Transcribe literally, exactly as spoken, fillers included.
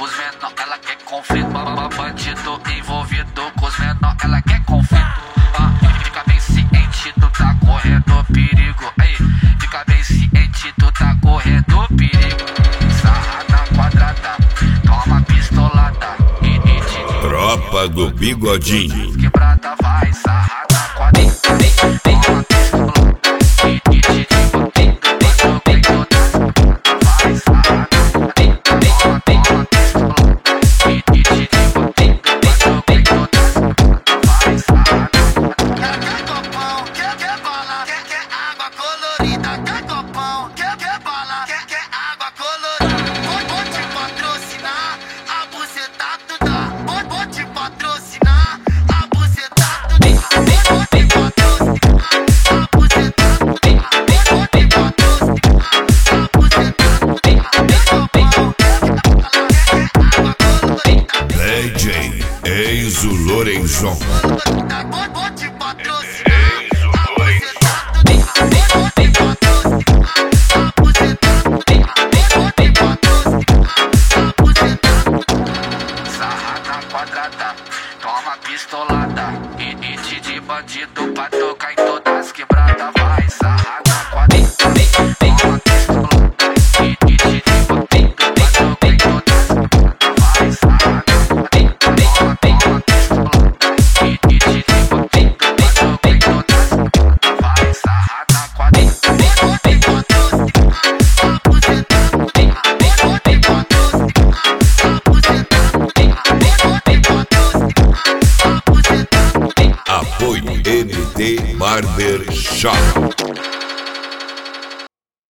com os menor, ela quer conflito. Bandido envolvido com os menor, ela quer conflito. Ah, fica bem ciente, tu tá correndo perigo. Ei, fica bem ciente, tu tá correndo perigo. Sarrada quadrada, toma pistolada. E, e te Tropa do Bigodinho. Quebrada vai, sarrada quadrada. Toma pistolada. E, e te D J Enzo Lorenzon. Vou te patrocinar, abusetado, vou te patrocinar, abusetado, vou te patrocinar, abusetado. Sarrada quadrada, toma pistolada. E, e te de bandido pra tocar em todas as quebradas. Vai, sarrada quadrada, toma pistolada. E, e te de bandido pra tocar em todas as quebradas. Vai, sarrada. Apoio N D Barber Shop.